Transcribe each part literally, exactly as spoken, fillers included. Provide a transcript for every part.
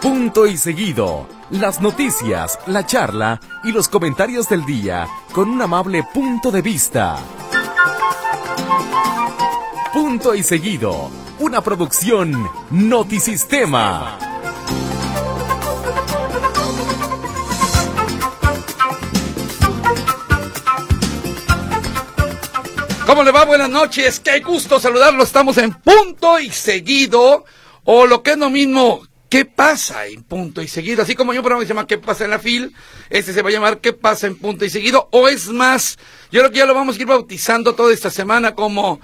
Punto y seguido. Las noticias, la charla y los comentarios del día con un amable punto de vista. Punto y seguido. Una producción Notisistema. ¿Cómo le va? Buenas noches. Qué gusto saludarlo. Estamos en Punto y Seguido, o lo que es lo mismo, ¿qué pasa en Punto y Seguido? Así como hay un programa que se llama ¿Qué pasa en la fil? Este se va a llamar ¿Qué pasa en Punto y Seguido? O es más, yo creo que ya lo vamos a ir bautizando toda esta semana como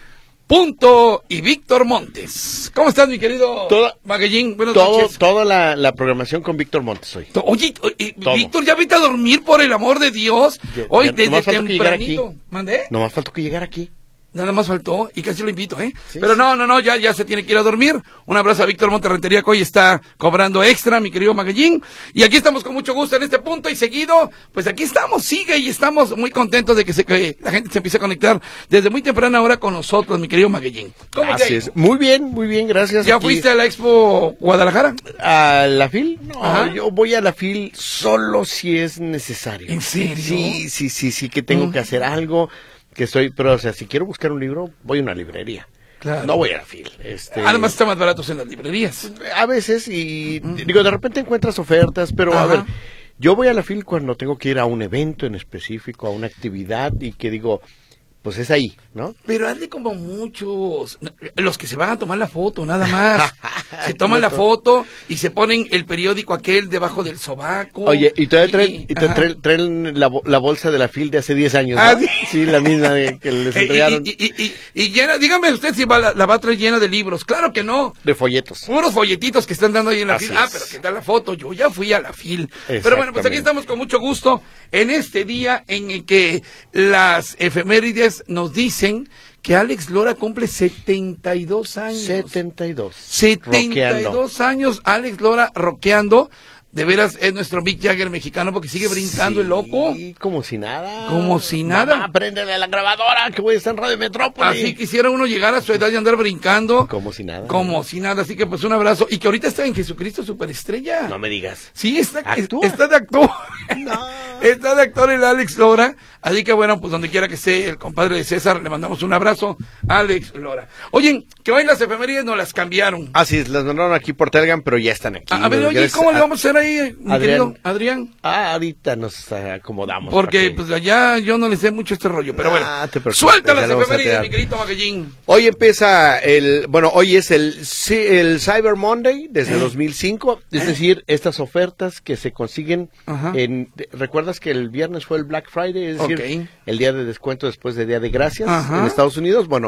Punto y Víctor Montes. ¿Cómo estás, mi querido Toda, Magallín? Buenas todo, noches. Toda la, la programación con Víctor Montes hoy. Oye, oye Víctor, ya vete a dormir, por el amor de Dios. Ya, Hoy ya, desde nomás faltó que llegara tempranito. aquí. ¿Mandé? Nomás faltó que llegara aquí. Nada más faltó, y casi lo invito, ¿eh? Sí, Pero sí. no, no, no, ya, ya se tiene que ir a dormir. Un abrazo a Víctor Monterrentería, que hoy está cobrando extra, mi querido Magallín. Y aquí estamos con mucho gusto en este Punto y Seguido. Pues aquí estamos, sigue, y estamos muy contentos de que, se, que la gente se empiece a conectar desde muy temprana hora con nosotros, mi querido Magallín. ¿Cómo te ha Así ido? es. Muy bien, muy bien, gracias. ¿Ya Aquí. fuiste a la Expo Guadalajara? ¿A la fil? No, Ajá. yo voy a la fil solo si es necesario. ¿En serio? Sí, sí, sí, sí, que tengo Mm. que hacer algo, que estoy, pero o sea, si quiero buscar un libro, voy a una librería. Claro. No voy a la fil. Este, Además están más baratos en las librerías. a veces, y digo, de repente encuentras ofertas, pero Ajá. a ver, yo voy a la fil cuando tengo que ir a un evento en específico, a una actividad, y que digo, pues es ahí, ¿no? Pero hazle como muchos, los que se van a tomar la foto, nada más. Se toman la foto y se ponen el periódico aquel debajo del sobaco. Oye, y todavía traen, Y- y te ajá. traen, traen la, bo- la bolsa de la fil de hace diez años, ¿no? Ah, sí. Sí, la misma de que les Eh, entregaron y, y, y, y- y llena, dígame usted si va, la, la va a traer llena de libros. Claro que no. de folletos. Puros folletitos que están dando ahí en la Así fil. Ah, es. pero ¿qué tal la foto? Yo ya fui a la fil. Pero bueno, pues aquí Exactamente. estamos con mucho gusto en este día en el que las efemérides nos dicen que Alex Lora cumple setenta y dos años. setenta y dos. setenta y dos años, Alex Lora rockeando. De veras es nuestro Mick Jagger mexicano porque sigue brincando el loco. Sí, como si nada. Como si nada. Mamá, préndele la grabadora que voy a estar en Radio Metrópoli. Así quisiera uno llegar a su edad y andar brincando. Como si nada. Como si nada. Así que pues un abrazo. Y que ahorita está en Jesucristo Superestrella. No me digas. Sí, está, ¿Actúa? está de actor. No. Está de actor el Alex Lora. Así que bueno, pues donde quiera que esté el compadre de César, le mandamos un abrazo a Alex Lora. Oye, que hoy las efemérides nos las cambiaron. Así es, las mandaron aquí por Telegram, pero ya están aquí. A, a ver, Los oye, gracias ¿cómo le a- vamos a hacer ahí, mi Adrián. querido Adrián? Ah, ahorita nos eh, acomodamos. Porque para que- pues allá yo no le sé mucho este rollo, pero bueno. Ah, te preocupes, Suelta ya las lo vamos a efemérides, tirar. mi querido Magallín. Hoy empieza el, bueno, hoy es el, sí, el Cyber Monday desde dos mil cinco, es decir, estas ofertas que se consiguen Ajá. en, ¿recuerdas que el viernes fue el Black Friday? Es decir, Ok. el día de descuento después de Día de Gracias Ajá. en Estados Unidos. Bueno,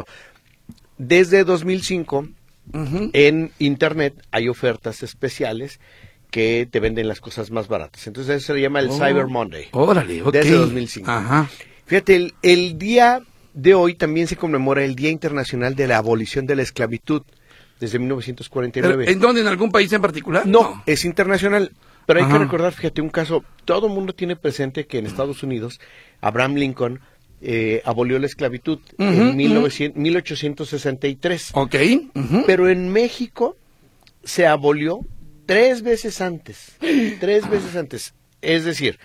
desde dos mil cinco Ujú. en Internet hay ofertas especiales que te venden las cosas más baratas. Entonces eso se llama el Oh. Cyber Monday. Órale, ok. Desde dos mil cinco. Ajá. Fíjate, el, el día de hoy también se conmemora el Día Internacional de la Abolición de la Esclavitud, desde mil novecientos cuarenta y Pero, nueve. ¿en dónde? ¿En algún país en particular? No, es internacional, pero hay Ajá. que recordar, fíjate, un caso, todo el mundo tiene presente que en Estados Unidos, Abraham Lincoln eh, abolió la esclavitud Ujú, en mil ujú. novecientos, mil ochocientos sesenta y tres, Ok. Ujú. pero en México se abolió tres veces antes, tres veces antes, es decir,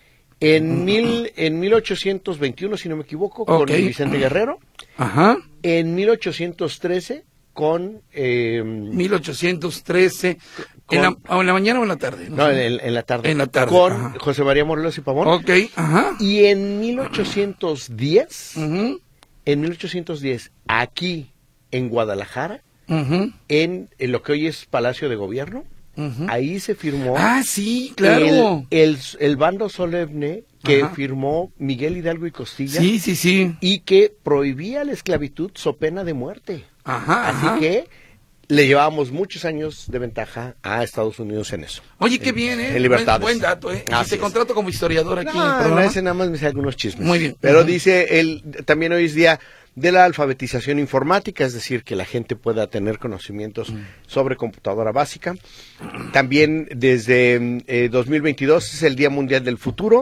en, mil, en mil ochocientos veintiuno, si no me equivoco, con Ok. Vicente Guerrero, Ajá. en mil ochocientos trece con... eh, mil ochocientos trece. ¿En la, o en la mañana o en la tarde? no, sé. en, en la tarde. En la tarde, con ajá. José María Morelos y Pavón. Ok, ajá. Y en mil ochocientos diez, Ujú, en mil ochocientos diez, aquí en Guadalajara, ujú, en, en lo que hoy es Palacio de Gobierno, ujú. ahí se firmó Ah, sí, claro. el, el, el bando solemne que Ajá. firmó Miguel Hidalgo y Costilla Sí, sí, sí. y que prohibía la esclavitud so pena de muerte. Ajá, Así ajá. que le llevábamos muchos años de ventaja a Estados Unidos en eso. Oye, qué bien, ¿eh? En libertades. Buen, buen dato, ¿eh? Así Te es. contrato como historiador aquí en el No, no, programa. ese nada más me sé algunos chismes. Muy bien. Pero Ujú. dice, el, también hoy es día de la alfabetización informática, es decir, que la gente pueda tener conocimientos Mm. sobre computadora básica. También desde eh, dos mil veintidós es el Día Mundial del Futuro,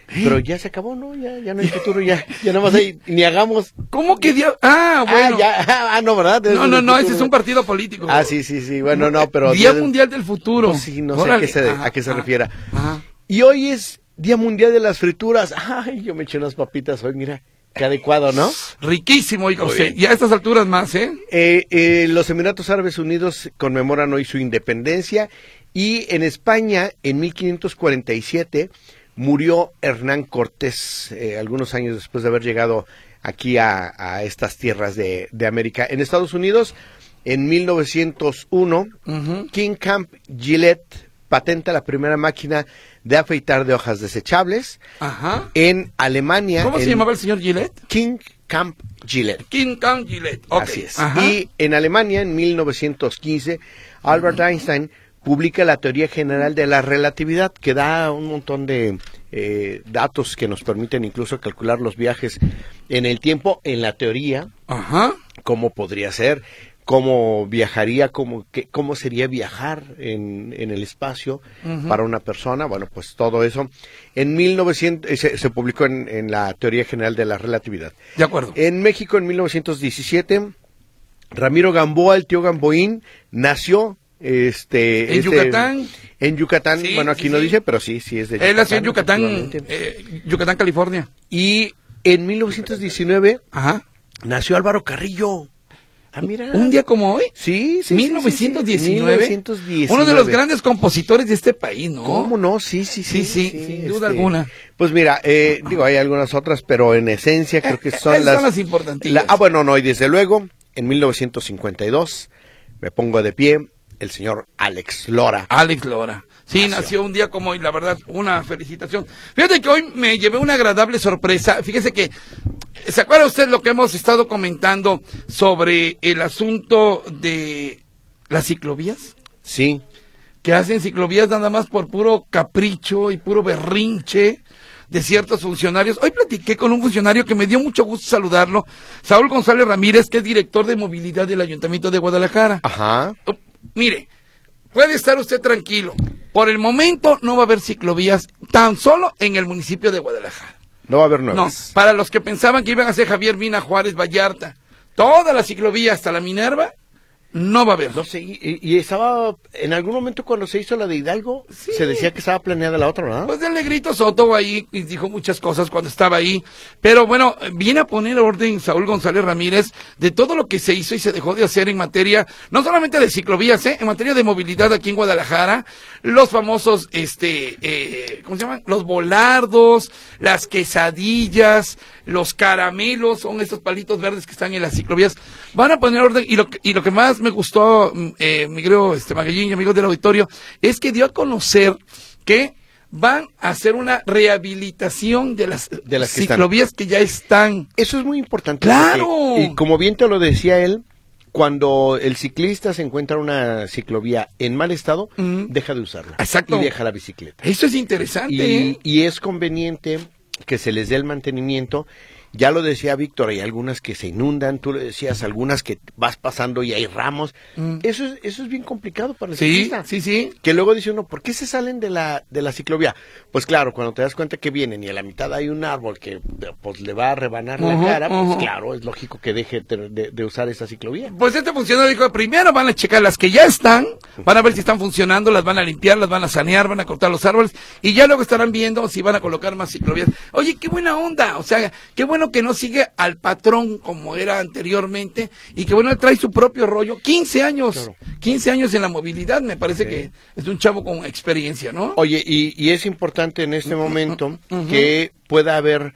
Pero ya se acabó, ¿no? Ya, ya no hay futuro, ya, ya nada más hay, ni hagamos. ¿Cómo que día? Ah, bueno. Ah, ya, ah, no, ¿verdad? No, no, no, ese es un partido político. Ah, sí, sí, sí, bueno, no, pero... Día Mundial del Futuro. Pues sí, no sé Órale. a qué se, Ajá, a qué se ajá, refiera. ajá. Y hoy es Día Mundial de las Frituras. Ay, yo me eché unas papitas hoy, mira, qué adecuado, ¿no? Riquísimo, oiga Muy usted. bien. Y a estas alturas más, ¿eh? Eh, eh, los Emiratos Árabes Unidos conmemoran hoy su independencia y en España, en mil quinientos cuarenta y siete, murió Hernán Cortés, eh, algunos años después de haber llegado aquí a, a estas tierras de, de América. En Estados Unidos, en mil novecientos uno, Uh-huh. King Camp Gillette patenta la primera máquina de afeitar de hojas desechables. Ajá. En Alemania... ¿Cómo se en llamaba el señor Gillette? King Camp Gillette. King Kong Gillette. Ok. Así es. Ajá. Y en Alemania, en mil novecientos quince, Albert Einstein publica la teoría general de la relatividad, que da un montón de eh, datos que nos permiten incluso calcular los viajes en el tiempo, en la teoría, Ajá. cómo podría ser, cómo viajaría, cómo, qué, cómo sería viajar en, en el espacio Ujú. para una persona. Bueno, pues todo eso. En mil novecientos, eh, se, se publicó en, en la teoría general de la relatividad. De acuerdo. En México, en mil novecientos diecisiete, Ramiro Gamboa, el tío Gamboín, nació este, ¿En este- Yucatán? En Yucatán, Sí, bueno, aquí sí, no sí. dice, pero sí, sí es de Yucatán. Él nació en Yucatán, efectivamente. eh, Yucatán, California. Y en mil novecientos diecinueve Ajá. nació Álvaro Carrillo. Ah, mira. Un día como hoy. Sí, sí, sí, mil novecientos diecinueve. sí, sí. mil novecientos diecinueve. Uno de los grandes compositores de este país, ¿no? ¿Cómo no? Sí, sí, sí. Sí, sí, sin duda alguna. Pues mira, eh, digo, hay algunas otras, pero en esencia creo que son Esas las... son las importantísimas. la- ah, bueno, no, y desde luego, en mil novecientos cincuenta y dos, me pongo de pie, el señor Alex Lora. Alex Lora. Sí, Nació. nació un día como hoy, la verdad, una felicitación. Fíjate que hoy me llevé una agradable sorpresa. Fíjese que, ¿se acuerda usted lo que hemos estado comentando sobre el asunto de las ciclovías? Sí, Que hacen ciclovías nada más por puro capricho y puro berrinche de ciertos funcionarios. Hoy platiqué con un funcionario que me dio mucho gusto saludarlo, Saúl González Ramírez, que es director de movilidad del Ayuntamiento de Guadalajara. ajá. Oh, Mire, puede estar usted tranquilo. Por el momento no va a haber ciclovías tan solo en el municipio de Guadalajara. No va a haber No, nuevas. para los que pensaban que iban a ser Javier Mina, Juárez, Vallarta, toda la ciclovía hasta la Minerva, no va a haber. No sé, y, y estaba, en algún momento cuando se hizo la de Hidalgo, Sí. se decía que estaba planeada la otra, ¿verdad? Pues del Negrito Soto ahí y dijo muchas cosas cuando estaba ahí. Pero bueno, viene a poner orden Saúl González Ramírez de todo lo que se hizo y se dejó de hacer en materia, no solamente de ciclovías, ¿eh? En materia de movilidad aquí en Guadalajara, los famosos, este, eh, ¿cómo se llaman? Los volardos, las quesadillas, los caramelos, son estos palitos verdes que están en las ciclovías. Van a poner orden y lo que, y lo que más me gustó, eh, mi querido este, Magallín y amigos del auditorio, es que dio a conocer que van a hacer una rehabilitación de las, De las que están. ciclovías que ya están. Eso es muy importante. ¡Claro! porque, y como bien te lo decía él, cuando el ciclista se encuentra una ciclovía en mal estado, Ujú. deja de usarla. Exacto. Y deja la bicicleta. Eso es interesante. Y, ¿eh? y es conveniente que se les dé el mantenimiento. Ya lo decía Víctor, hay algunas que se inundan, tú le decías, algunas que vas pasando y hay ramos. Mm. Eso es eso es bien complicado para el Sí, ciclista. sí, sí. Que luego dice uno, ¿por qué se salen de la de la ciclovía? Pues claro, cuando te das cuenta que vienen y a la mitad hay un árbol que pues le va a rebanar Ujú, la cara, pues ujú. claro, es lógico que deje de, de- de usar esa ciclovía. Pues este funcionario dijo, primero van a checar las que ya están, van a ver si están funcionando, las van a limpiar, las van a sanear, van a cortar los árboles, y ya luego estarán viendo si van a colocar más ciclovías. Oye, qué buena onda, o sea, qué bueno que no sigue al patrón como era anteriormente, y que bueno, él trae su propio rollo, quince años, Claro. quince años en la movilidad, me parece Sí. que es un chavo con experiencia, ¿no? Oye, y, y es importante en este momento Ujú. que pueda haber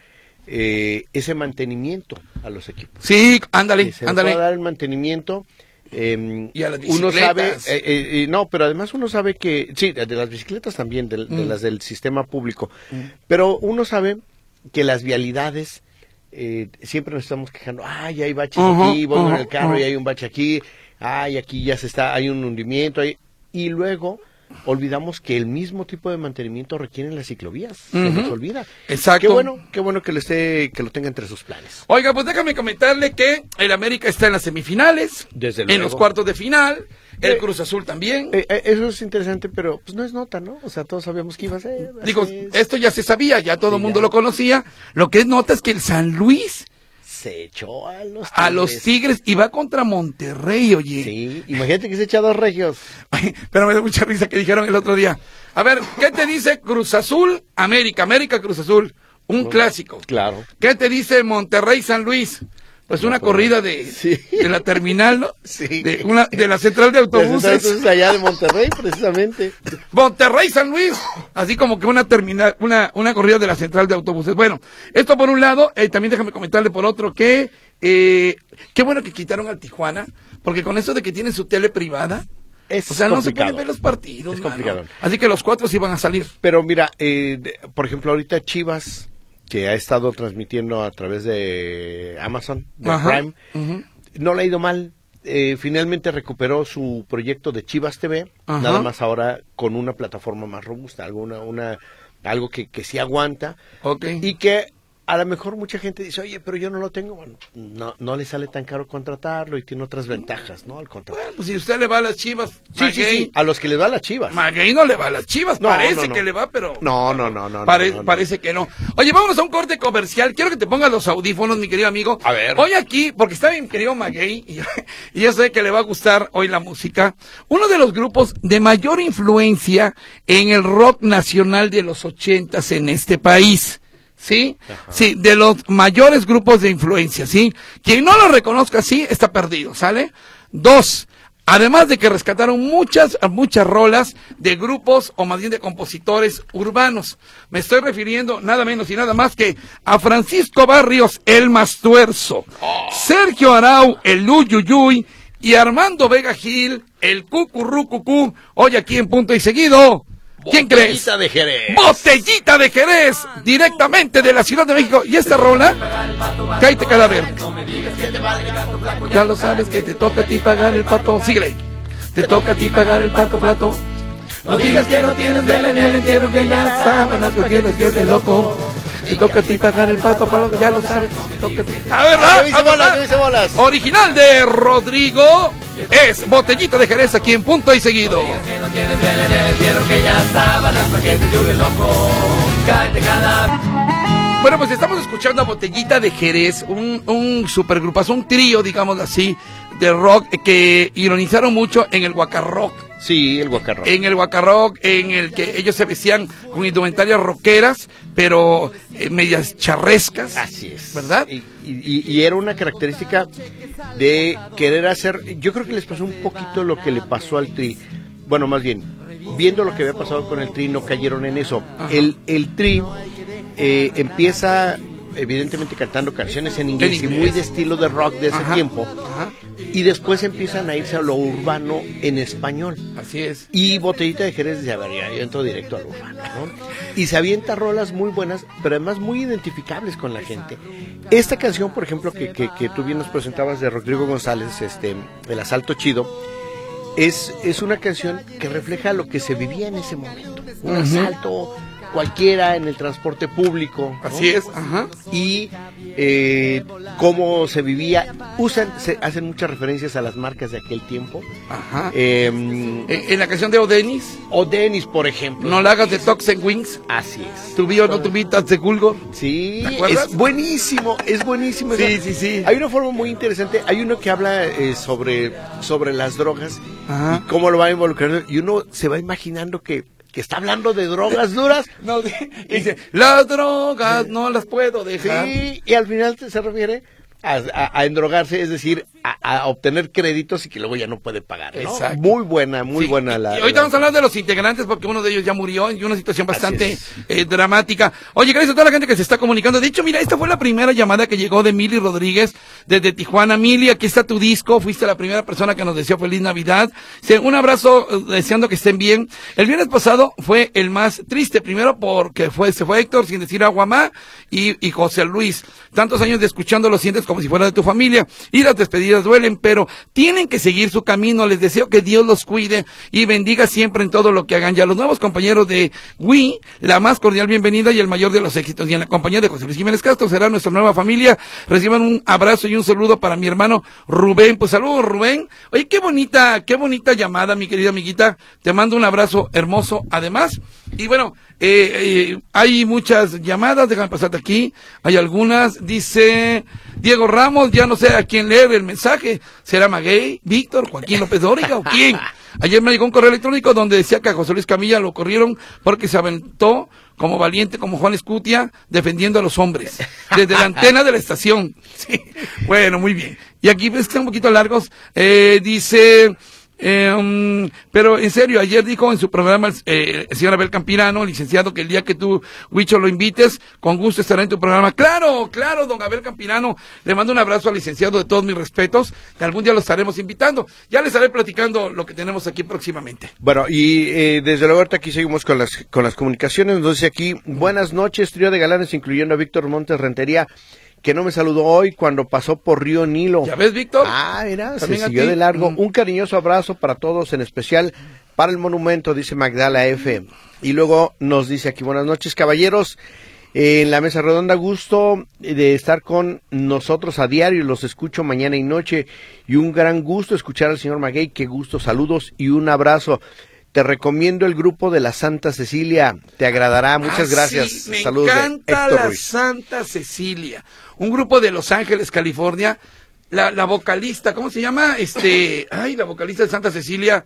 eh, ese mantenimiento a los equipos. Sí, Que ándale, se le ándale. pueda dar el mantenimiento. eh, Y a las uno sabe, bicicletas. eh, eh, eh, no, pero además uno sabe que, sí, de, de las bicicletas también, de, de Mm. las del sistema público, Mm. pero uno sabe que las vialidades, eh, siempre nos estamos quejando, ay, hay baches Ujú, aquí, voy en ujú, el carro ujú. y hay un bache aquí, ay, aquí ya se está, hay un hundimiento, hay... y luego olvidamos que el mismo tipo de mantenimiento requieren las ciclovías. Uh-huh. Se nos olvida. Exacto. Qué bueno, qué bueno que lo esté, que lo tenga entre sus planes. Oiga, pues déjame comentarle que el América está en las semifinales, Desde en luego. los cuartos de final, el Eh, Cruz Azul también. Eh, eh, eso es interesante, pero pues no es nota, ¿no? O sea, todos sabíamos que iba a ser. Digo, así es. esto ya se sabía, ya todo el Sí, mundo ya. lo conocía. Lo que es nota es que el San Luis Se echó a los Tigres. a los Tigres y va contra Monterrey, oye. Sí, imagínate que se echa a dos regios. Pero me da mucha risa que dijeron el otro día. A ver, ¿qué te dice Cruz Azul, América? América, Cruz Azul. Un clásico. Claro. ¿Qué te dice Monterrey, San Luis? Pues una pues, corrida de, sí. de la terminal, ¿no? Sí. De, una, de la central de autobuses. Entonces allá de Monterrey, precisamente. Monterrey, San Luis. Así como que una terminal, una, una corrida de la central de autobuses. Bueno, esto por un lado, eh, también déjame comentarle por otro que, eh, qué bueno que quitaron al Tijuana, porque con eso de que tienen su tele privada, Es o sea, no se complicado. pueden ver los partidos. Es mano. complicado. Así que los cuatro sí van a salir. Pero mira, eh, de- por ejemplo, ahorita Chivas, que ha estado transmitiendo a través de Amazon, de Ajá. Prime, Ujú. no le ha ido mal. Eh, finalmente recuperó su proyecto de Chivas T V, Ajá. nada más ahora con una plataforma más robusta, algo, una, una, algo que, que sí aguanta Ok. y que a lo mejor mucha gente dice, oye, pero yo no lo tengo. Bueno, no, no le sale tan caro contratarlo y tiene otras ventajas, ¿no? Al contratar. Bueno, pues si usted le va a las Chivas, Sí, sí, sí, a los que les va las Chivas. Maguey no le va a las Chivas, No, parece no, no. que le va, pero... No, no, no, no. Pare- no, no. Parece que no. Oye, vámonos a un corte comercial. Quiero que te pongas los audífonos, mi querido amigo. A ver. Hoy aquí, porque está mi querido Maguey, y, y yo sé que le va a gustar hoy la música. Uno de los grupos de mayor influencia en el rock nacional de los ochentas en este país. ¿Sí? Sí, de los mayores grupos de influencia, ¿sí? Quien no lo reconozca así, está perdido, ¿sale? Dos, además de que rescataron muchas, muchas rolas de grupos, o más bien de compositores urbanos. Me estoy refiriendo nada menos y nada más que a Francisco Barrios, el Mastuerzo, Sergio Arau, el Luyuyuy, y Armando Vega Gil, el Cucurrucucú, hoy aquí en Punto y Seguido. ¿Quién crees? Botellita de Jerez. Botellita de Jerez, directamente de la Ciudad de México. ¿Y esta rola? Cállate, cadáver. Ya lo sabes que te toca a ti pagar el pato. Síguele. Te toca a ti pagar el pato plato. No digas que no tienes vela en el entierro, que ya sábanas, porque eres que eres loco. Te toca a ti pagar el pato plato, ya lo sabes. Te toca a ti. A ver, ¿Qué dice bolas? ¿Qué dice bolas? Original de Rodrigo es Botellita de Jerez aquí en Punto y Seguido. Bueno, pues estamos escuchando a Botellita de Jerez, un, un supergrupazo, un trío, digamos así, de rock que ironizaron mucho en el Guacarrock. Sí, el guacarro. En el Guacarrock, en el que ellos se vestían con indumentarias rockeras, pero eh, medias charrescas. Así es. ¿Verdad? Y, y- y era una característica de querer hacer, yo creo que les pasó un poquito lo que le pasó al Tri. Bueno, más bien, viendo lo que había pasado con el Tri, no cayeron en eso. El, el Tri eh, empieza, evidentemente, cantando canciones en inglés, En inglés. y muy de estilo de rock de ese Ajá, tiempo. ajá. Y después empiezan a irse a lo urbano en español. Así es. Y Botellita de Jerez dice, a ver, ya, yo entro directo al urbano, ¿no? Y se avienta rolas muy buenas, pero además muy identificables con la gente. Esta canción, por ejemplo, que, que, que tú bien nos presentabas de Rodrigo González, este, El Asalto Chido, es, es una canción que refleja lo que se vivía en ese momento. Un Ujú. asalto cualquiera en el transporte público, ¿no? Así es, ajá. Y eh, cómo se vivía. Usan, se hacen muchas referencias a las marcas de aquel tiempo. Ajá. Eh, En, en la canción de Odenis, o Dennis, por ejemplo. no la hagas de Toxin Wings, Así es. tu o no tu de Gulgor. Sí, ¿Te acuerdas? es buenísimo, es buenísimo. Sí, Esa- sí, sí. Hay una forma muy interesante, hay uno que habla eh, sobre, sobre las drogas Ajá. y cómo lo va a involucrar, y uno se va imaginando que, que está hablando de drogas duras. No, dice, las drogas no las puedo dejar. Sí, y al final se refiere a, a- a endrogarse, es decir, a, a obtener créditos y que luego ya no puede pagar, ¿no? Exacto. Muy buena, muy Sí, buena y- la... Y ahorita la- vamos a hablar de los integrantes porque uno de ellos ya murió en una situación bastante es. eh, dramática. Oye, gracias a toda la gente que se está comunicando. De hecho, mira, esta fue la primera llamada que llegó de Mili Rodríguez desde Tijuana. Mili, aquí está tu disco. Fuiste la primera persona que nos deseó feliz Navidad. Sí, un abrazo, eh, deseando que estén bien. El viernes pasado fue el más triste. Primero porque fue, se fue Héctor sin decir aguamá y, y José Luis. Tantos años de escuchando los siguientes como si fuera de tu familia. Y las despedidas duelen, pero tienen que seguir su camino. Les deseo que Dios los cuide y bendiga siempre en todo lo que hagan. Y a los nuevos compañeros de Wii, la más cordial bienvenida y el mayor de los éxitos. Y en la compañía de José Luis Jiménez Castro será nuestra nueva familia. Reciban un abrazo y un saludo para mi hermano Rubén. Pues saludos, Rubén. Oye, qué bonita, qué bonita llamada, mi querida amiguita. Te mando un abrazo hermoso, además. Y bueno, eh, eh, hay muchas llamadas, déjame pasarte aquí. Hay algunas, dice Diego Ramos, ya no sé a quién leer el mensaje. ¿Será Maguey, Víctor, Joaquín López Dóriga o quién? Ayer me llegó un correo electrónico donde decía que a José Luis Camilla lo corrieron porque se aventó como valiente, como Juan Escutia, defendiendo a los hombres, desde la antena de la estación. Sí. Bueno, muy bien. Y aquí ves que están un poquito largos, eh, dice... Eh, um, pero en serio, ayer dijo en su programa eh, el señor Abel Campirano, licenciado, que el día que tú, Huicho, lo invites, con gusto estará en tu programa. Claro, claro, don Abel Campirano, le mando un abrazo al licenciado de todos mis respetos, que algún día lo estaremos invitando. Ya les estaré platicando lo que tenemos aquí próximamente. Bueno, y eh, desde luego ahorita aquí seguimos con las con las comunicaciones. Entonces aquí, buenas noches, trío de galanes, incluyendo a Víctor Montes Rentería, que no me saludó hoy cuando pasó por Río Nilo. ¿Ya ves, Víctor? Ah, mira, se siguió de largo. Mm. Un cariñoso abrazo para todos, en especial para el monumento, dice Magdala F. Y luego nos dice aquí, buenas noches, caballeros. Eh, en la mesa redonda, gusto de estar con nosotros a diario, los escucho mañana y noche. Y un gran gusto escuchar al señor Maguey, qué gusto, saludos y un abrazo. Te recomiendo el grupo de la Santa Cecilia, te agradará, muchas ah, gracias. Sí, me Saludos encanta de la Ruiz. Santa Cecilia, un grupo de Los Ángeles, California. La, la vocalista, ¿cómo se llama? Este, ay, la vocalista de Santa Cecilia,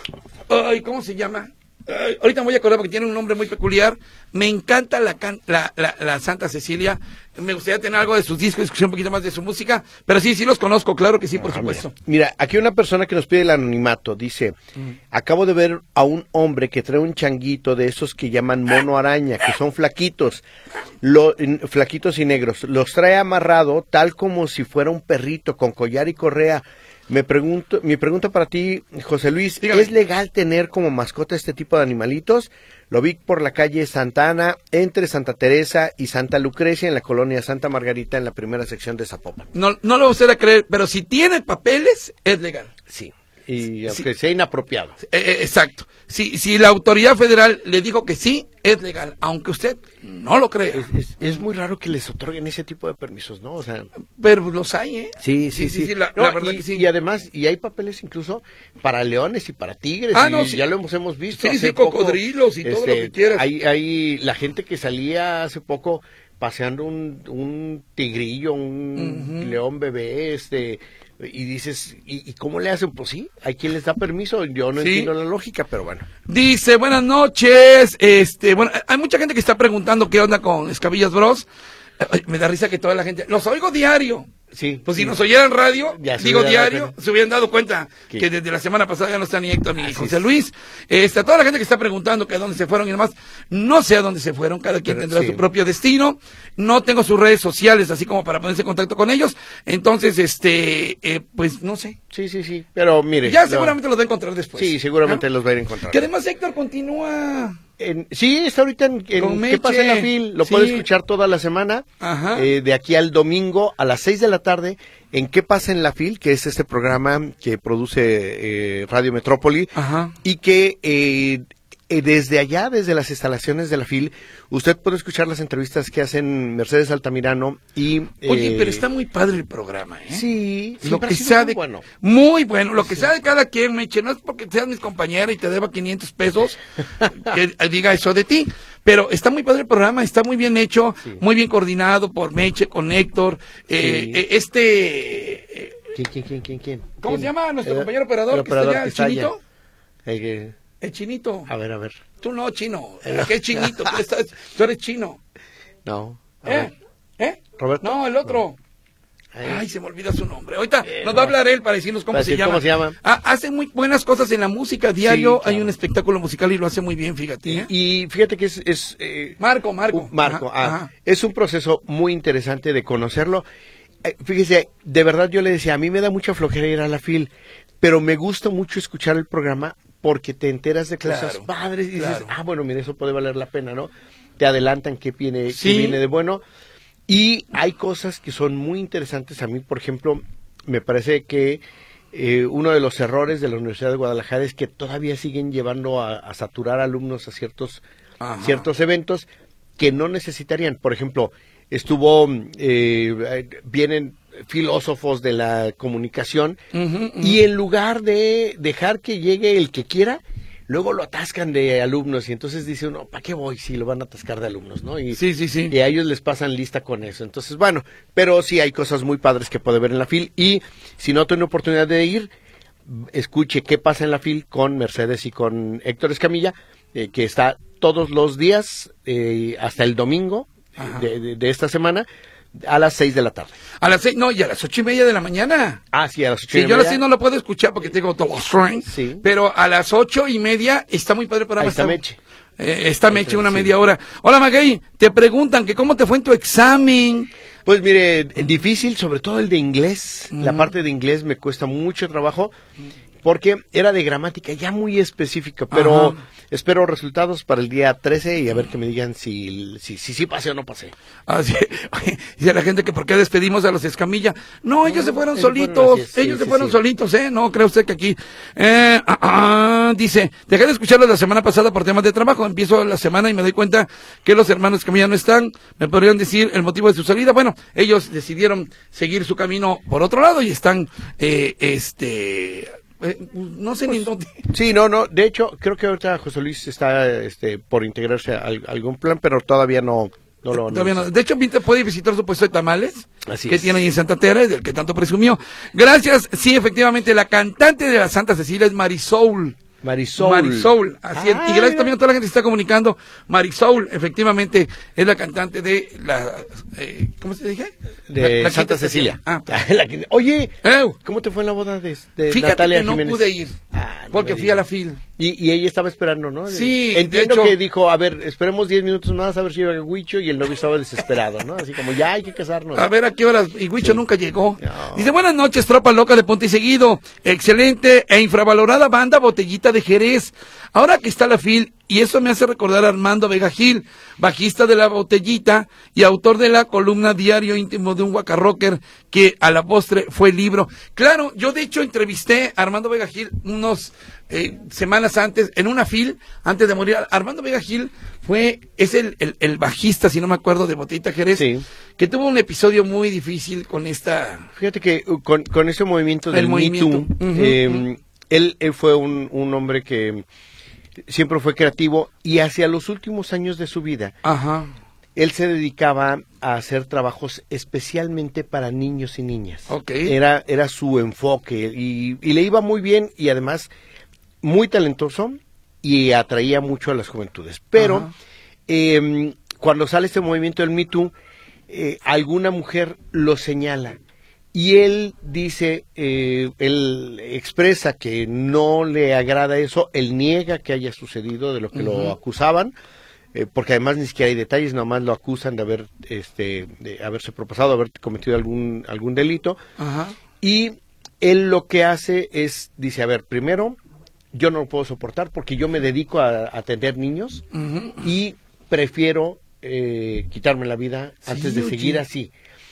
ay, ¿cómo se llama? Ay, ahorita me voy a acordar porque tiene un nombre muy peculiar. Me encanta la, can, la, la, la Santa Cecilia. Me gustaría tener algo de sus discos, escuchar un poquito más de su música, pero sí, sí los conozco, claro que sí, por ah, supuesto. Mira, mira, aquí una persona que nos pide el anonimato, dice, mm. acabo de ver a un hombre que trae un changuito de esos que llaman mono araña, que son flaquitos, lo, flaquitos y negros, los trae amarrado tal como si fuera un perrito con collar y correa. Me pregunto, mi pregunta para ti, José Luis, dígame, ¿es legal tener como mascota este tipo de animalitos? Lo vi por la calle Santa Ana, entre Santa Teresa y Santa Lucrecia, en la colonia Santa Margarita, en la primera sección de Zapopan. No, no lo va usted a creer, pero si tiene papeles, es legal. Sí. Y aunque sí, sea inapropiado. Eh, exacto. Si, si la autoridad federal le dijo que sí, es legal, aunque usted no lo crea. Es, es, es muy raro que les otorguen ese tipo de permisos, ¿no? O sea, pero los hay, ¿eh? Sí, sí, sí. sí, sí. La, no, la verdad y, que sí. Y además, y hay papeles incluso para leones y para tigres. Ah, y no, sí. Ya lo hemos, hemos visto. Sí, hace sí, cocodrilos poco, y todo este, lo que quieras. Hay, hay la gente que salía hace poco paseando un, un tigrillo, un uh-huh. león bebé, este... Y dices, ¿y, ¿y cómo le hacen? Pues sí, hay quien les da permiso, yo no sí. entiendo la lógica, pero bueno. Dice, buenas noches, este, bueno, hay mucha gente que está preguntando qué onda con Escabillas Bros. Ay, me da risa que toda la gente, los oigo diario. Sí. Pues sí. si nos oyeran radio, ya digo diario, se hubieran dado cuenta ¿Qué? que desde la semana pasada ya no está ni Héctor ni Así José es. Luis. Este, a toda la gente que está preguntando que a dónde se fueron y demás, no sé a dónde se fueron, cada quien Pero, tendrá sí. su propio destino. No tengo sus redes sociales así como para ponerse en contacto con ellos. Entonces, este, eh, pues no sé. Sí, sí, sí. Pero mire. Ya no. seguramente los va a encontrar después. Sí, seguramente ¿no? los va a ir a encontrar. Que además Héctor continúa. En, sí, está ahorita en, en ¿Qué pasa en la fil? Lo sí. puede escuchar toda la semana, eh, de aquí al domingo a las seis de la tarde, en ¿Qué pasa en la fil? Que es este programa que produce eh, Radio Metrópoli Ajá. y que eh, eh, desde allá, desde las instalaciones de la fil, usted puede escuchar las entrevistas que hacen Mercedes Altamirano y... Oye, eh, pero está muy padre el programa, ¿eh? Sí, lo que sea de, bueno. Muy bueno, lo que sí. sea de cada quien, Meche, no es porque seas mis compañeras y te deba quinientos pesos que diga eso de ti, pero está muy padre el programa, está muy bien hecho, sí. muy bien coordinado por Meche, con Héctor, eh, sí. este... Eh, ¿Quién, quién, quién, quién, quién? ¿Cómo ¿Quién? se llama nuestro el, compañero operador, el operador que está allá, el Chinito? El, que... el Chinito. A ver, a ver. Tú no, chino. El que es chinito. Tú, estás, tú eres chino. No. ¿Eh? Ver. ¿Eh? Roberto. No, el otro. No. Ay, se me olvida su nombre. Ahorita eh, nos va a hablar él para decirnos cómo, para se, decir llama. cómo se llama. Ah, hace muy buenas cosas en la música. Diario sí, claro. hay un espectáculo musical y lo hace muy bien, fíjate. Y, ¿eh? y fíjate que es... es eh, Marco, Marco. Uh, Marco, ajá, ah, ajá. Es un proceso muy interesante de conocerlo. Eh, fíjese, de verdad yo le decía, a mí me da mucha flojera ir a la fil, pero me gusta mucho escuchar el programa porque te enteras de cosas claro, padres y claro. dices, ah, bueno, mira, eso puede valer la pena, ¿no? Te adelantan qué viene, sí. qué viene de bueno. Y hay cosas que son muy interesantes. A mí, por ejemplo, me parece que eh, uno de los errores de la Universidad de Guadalajara es que todavía siguen llevando a, a saturar alumnos a ciertos, ciertos eventos que no necesitarían. Por ejemplo, estuvo, eh, vienen filósofos de la comunicación uh-huh, uh-huh. y en lugar de dejar que llegue el que quiera, luego lo atascan de alumnos y entonces dice uno, ¿para qué voy si lo van a atascar de alumnos, no? Y, sí, sí, sí. y a ellos les pasan lista con eso. Entonces, bueno, pero sí hay cosas muy padres que puede ver en la FIL y si no tiene oportunidad de ir, escuche qué pasa en la FIL con Mercedes y con Héctor Escamilla, eh, que está todos los días eh, hasta el domingo de, de, de esta semana, a las seis de la tarde. A las seis, no, y a las ocho y media de la mañana. Ah, sí, a las ocho sí, y media. Sí, yo a las seis no lo puedo escuchar porque tengo todo strength, sí. Pero a las ocho y media está muy padre para Ahí está Meche. Eh, está Meche una sí. media hora. Hola, Maguey, te preguntan que cómo te fue en tu examen. Pues mire, difícil, sobre todo el de inglés. Mm. La parte de inglés me cuesta mucho trabajo. Porque era de gramática ya muy específica, pero ajá. espero resultados para el día trece y a ver que me digan si si si, si pasé o no pasé. Ah, sí. Dice la gente que por qué despedimos a los Escamilla. No, ellos no, se fueron ellos solitos, fueron así, ellos sí, se sí, fueron sí. solitos, ¿eh? No, cree usted que aquí. Eh, ah, ah, dice, dejé de escucharlos la semana pasada por temas de trabajo, empiezo la semana y me doy cuenta que los hermanos Escamilla no están. ¿Me podrían decir el motivo de su salida? Bueno, ellos decidieron seguir su camino por otro lado y están, eh, este... Eh, no sé pues, ni dónde. Sí, no, no. De hecho, creo que ahorita José Luis está este, por integrarse a, a algún plan, pero todavía no. no lo todavía no. De hecho, puede visitar su puesto de tamales Así que es. tiene ahí en Santa Teresa, del que tanto presumió. Gracias. Sí, efectivamente, la cantante de la Santa Cecilia es Marisol. Marisol. Marisol, así ah, es. Y gracias también a toda la gente que se está comunicando. Marisol, efectivamente, es la cantante de la... Eh, ¿Cómo se dije? De la, la Santa Cecilia. Ah, la, Oye, Ew. ¿cómo te fue en la boda de, de Fíjate Natalia que no Jiménez? pude ir, ah, no porque fui a la FIL. Y, y ella estaba esperando, ¿no? Sí, entiendo de hecho, que dijo, a ver, esperemos diez minutos más a ver si llega Huicho, y el novio estaba desesperado, ¿no? Así como, ya hay que casarnos. A ver a qué horas, y Huicho sí. nunca llegó. No. Dice, buenas noches, tropa loca de Ponte y Seguido, excelente e infravalorada banda Botellita de Jerez. Ahora que está la FIL, y eso me hace recordar a Armando Vega Gil, bajista de la Botellita y autor de la columna Diario Íntimo de un Guacarrocker, que a la postre fue el libro. Claro, yo de hecho entrevisté a Armando Vega Gil unos eh, semanas antes, en una FIL, antes de morir. Armando Vega Gil fue, es el, el, el bajista, si no me acuerdo, de Botellita Jerez, sí. que tuvo un episodio muy difícil con esta... Fíjate que uh, con, con ese movimiento del Me Too, uh-huh, eh, uh-huh. él, él fue un, un hombre que... siempre fue creativo y hacia los últimos años de su vida, Ajá. él se dedicaba a hacer trabajos especialmente para niños y niñas. Okay. Era, era su enfoque y, y le iba muy bien y además muy talentoso y atraía mucho a las juventudes. Pero eh, cuando sale este movimiento del Me Too, eh, alguna mujer lo señala. Y él dice, eh, él expresa que no le agrada eso, él niega que haya sucedido de lo que uh-huh. lo acusaban, eh, porque además ni siquiera hay detalles, nomás lo acusan de haber, este, de haberse propasado, de haber cometido algún, algún delito. Uh-huh. Y él lo que hace es, dice, a ver, primero, yo no lo puedo soportar porque yo me dedico a, a atender niños uh-huh. y prefiero eh, quitarme la vida sí, antes de seguir oye. así.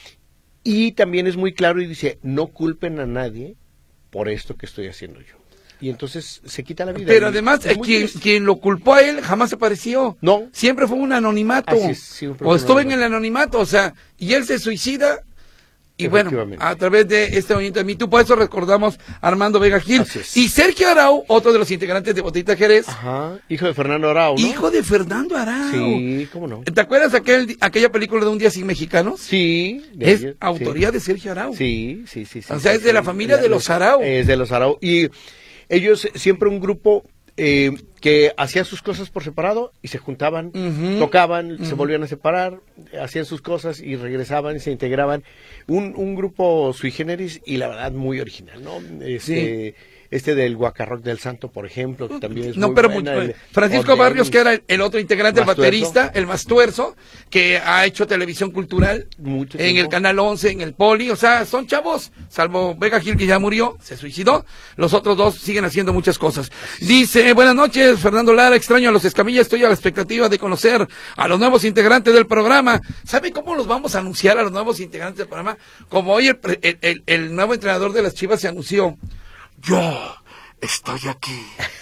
Y también es muy claro y dice, no culpen a nadie por esto que estoy haciendo yo. Y entonces se quita la vida. Pero además, eh, quien, quien lo culpó a él jamás apareció. No. Siempre fue un anonimato. Así es, siempre o fue estuvo en el anonimato, o sea, y él se suicida. Y bueno, a través de este movimiento de Me Too, por eso recordamos a Armando Vega Gil. Y Sergio Arau, otro de los integrantes de Botellita Jerez. Ajá, hijo de Fernando Arau, ¿no? Hijo de Fernando Arau. Sí, cómo no. ¿Te acuerdas aquel, aquella película de Un Día Sin Mexicanos? Sí. De es ayer, autoría sí. de Sergio Arau. Sí, sí, sí. sí o sea, sí, es de sí, la familia la, de los Arau. Es de los Arau. Y ellos siempre un grupo... Eh, que hacían sus cosas por separado y se juntaban, uh-huh. tocaban, uh-huh. se volvían a separar, hacían sus cosas y regresaban y se integraban. Un, un grupo sui generis y la verdad muy original, ¿no? Este, sí. este del Guacarroc del Santo, por ejemplo, que también es no, muy pero buena. mucho, El, Francisco Orden, Barrios, que era el, el otro integrante, el Mastuerzo. baterista, el Mastuerzo, que ha hecho televisión cultural Mucho en tiempo. el Canal once, en el Poli, o sea, son chavos, salvo Vega Gil, que ya murió, se suicidó, los otros dos siguen haciendo muchas cosas. Dice, buenas noches, Fernando Lara, extraño a los Escamilla, estoy a la expectativa de conocer a los nuevos integrantes del programa. ¿Sabe cómo los vamos a anunciar a los nuevos integrantes del programa? Como hoy el, el, el, el nuevo entrenador de las Chivas se anunció, yo estoy aquí,